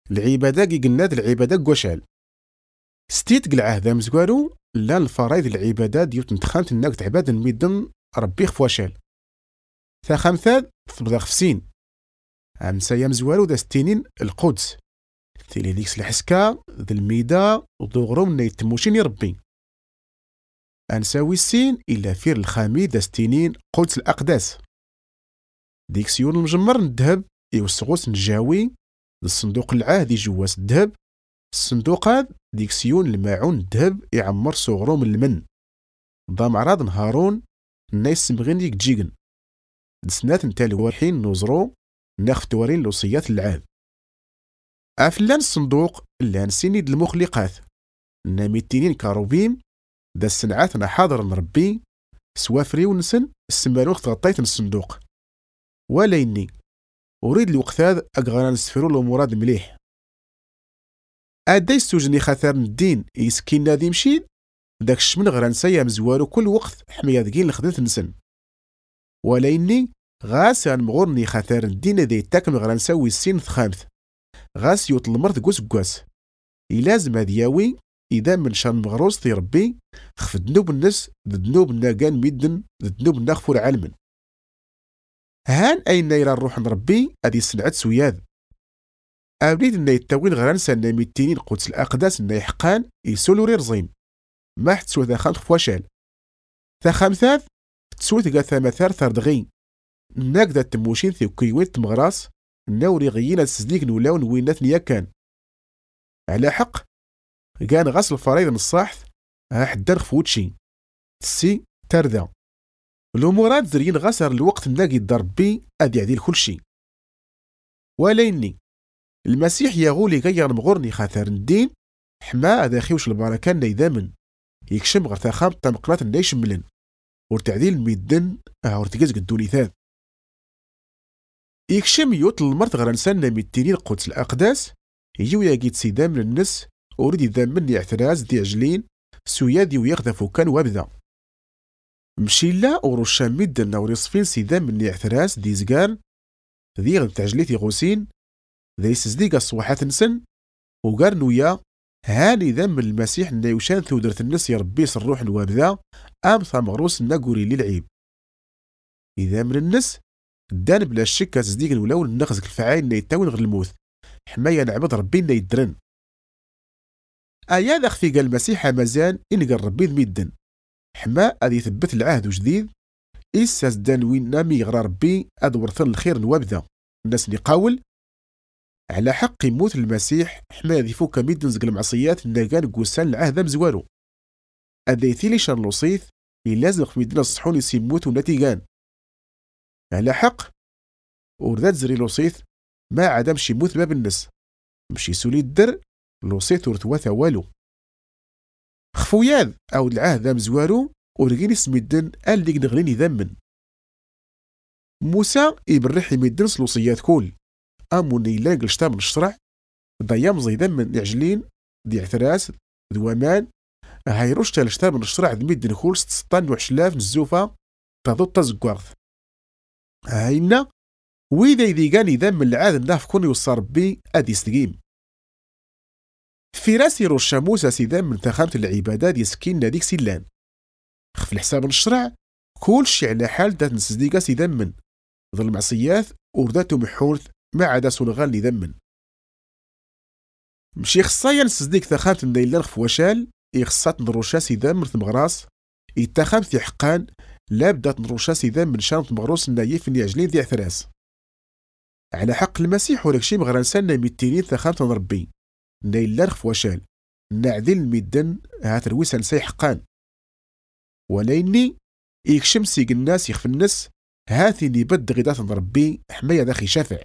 العبادة كي قلنا العبادة كواشال ستيت العهد مزوارو لا الفرائض العبادة ديال تنتخانت انك تعباد الميدن ربي خفواشال تا خمثاد تبدا خفسين سايا مزوارو دا ستينين القدس تيلي ديكس الحسكا ذا الميدا ودوغرو من يتموشين ربي انساوي السين الا فير الخامي دا ستينين قدس الاقداس ديك سيون المجمر الذهب يوسغوس نجاوي الصندوق العهدي جواس الذهب الصندوق هاد ديك سيون الماعون الذهب يعمر صغرو من المن ضام عراض هارون الناس سمغين ديك جيجن دسنات نتا الوارحين نوزرو ناخف توارين لوصيات العهد افلان الصندوق اللي نسينيد المخلقات ناميتينين كاروبيم دا السنعات حاضر نربي سوافري ونسن السمانوخ تغطيت الصندوق ولا إني أريد الوقت هذا أقغانا نسفرو الأمورات مليح أدي السوجني خاثر الدين يسكين نادي مشيد داك الشمن غرانسايا مزوارو كل وقت حمية دقين لخدت نسن ولا إني غاس مغورني خاثر الدين دي تاكم غرانساوي السين ثخامث غاس يوت المرض قوس يلازم هدياوي إذا من شان مغروس في ربي خف ذنوب الناس ذنوب الناقان ميدن ذنوب الناخفور علما هان أين يرى الروح ربي أدي سنعت سوياد أريد أن يتوين غرانسا أن ميتينين قدس الأقداس أن يحقان يسولوري رزيم ما حتسوى ذا خامخ فواشال ذا خامثاث تسوى ذا ثامثار ثردغي ناقدا تموشين ثيو كيوين تمغراس ناوري غيين السزديك نولاون وينات نياكان على حق كان غسل الفريض نصاحث حدان خفوتشي تسي تردا الأمورات زرين غسر الوقت ناقي الضربي أدي عديل كل شي ولا إني المسيح يغولي غير مغورني خاثر الدين حما هذا خيوش البركان نيدامن يكشم غير ثاخام تمقلات نيش ملن ورتعديل ميدن ورتقاز قدولي ثاث يكشم يوت المرت غير نسان ميتينين قدس الأقداس يجيو ياقيت سيدام للنس وريد يدامن يعتراز دي عجلين سويادي ويغذفو كان وابدا مشي لا ورشا ميدن وريصفين سيدام من يعتراز دي زقار ذي غد تعجليتي غوسين ذي سزديق الصوحات نسن وقار نويا هاني ذم المسيح نيوشان ثودرة النس يربيس الروح الوابدا ثامغروس ناقوري للعيب إذا من النس دان بلا الشك تزديق الولاول النغزك الفعاين نيتاون غير الموت حمايا نعبد ربي نيدرن أيا أخفي قال المسيح مازال إن قال ربي ميدن حما أدي ثبت العهد وجديد إساس دان وين نامي يغرى ربي أدورثن الخير نوابدا الناس نقاول على حق يموت المسيح حما يدي فوق ميدن زق المعصيات ناقان قوسان العهد مزوارو أدي ثيلي شان لوصيث يلازم ميدنا الصحون يسيموت ونتيقان على حق وردات زري لوصيث ما عدم شي موت باب النس مشي سولي الدر لوصيث ورثواثا والو خفوياذ أو العهد مزوارو ورقيني سميدن قال ليك نغليني ذمن موسى يبرح يميدن سلوصيات كول أموني لاقل شتا من الشرع ضيام زي ذمن يعجلين دي اعتراس دوامان هايروش تالشتا من الشرع دميدن كول 16 نزوفا تضو تزقوارث هاينا وإذا يذيقاني ذم العاد ناف كون يوصار بي أدي سقيم في راسي روشا موسى سيدان من تخامة العبادات يسكين ناديك سيلان خف الحساب الشرع كل شي على حال دات نسديقا سيدان من ظل معصيات ورداتو محورث ما عدا سنغال لذمن مشي خصايا نسديق تخامة النيلان خفواشال يخصات نروشا سيدان من ثمغراس يتخامة في حقان لا بدات نروشا سيدان من شان ثمغروس النايف اللي عجلين ذي اعتراس على حق المسيح ولكشي مغرانسان ميتينين تخامة ربي نيلان خفواشال نعدل الميدن هات الويسان سي حقان وليني يكشم سيق الناس يخف الناس هاتي اللي بد غدات ربي حماية داخي شافع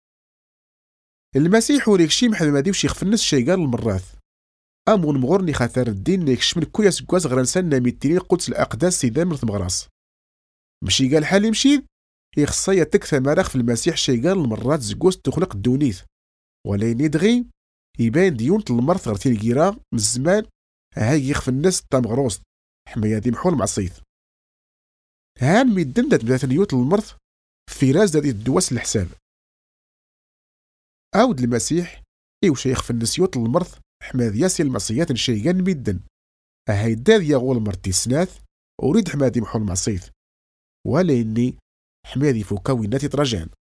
المسيح وريكشي محل ما ديوش يخف الناس شي قال المراث أمون مغورني خاثر الدين يكشم الكويا سكواز غرانسان ميتينين قدس الأقداس سيدان مرث مغراس مشي قال حالي مشيد يخصايا تكثى مراخ في المسيح شي قال المرات زكوز تخلق الدونيث وليني دغي يبان ديون المرث غرتي الكيرا من الزمان هاي يخف الناس طام غروس حمايا دي محول مع الصيف هان ميدن دات بدات نيوت المرث في راس دات الدواس الحساب عاود المسيح وشيخ في النسيوت المرض حماد ياسي المعصيات نشيغان ميدن هيداد يغول مرتي سناث أريد حمادي محو المعصيث ولا إني حمادي فوكاوينات يترجان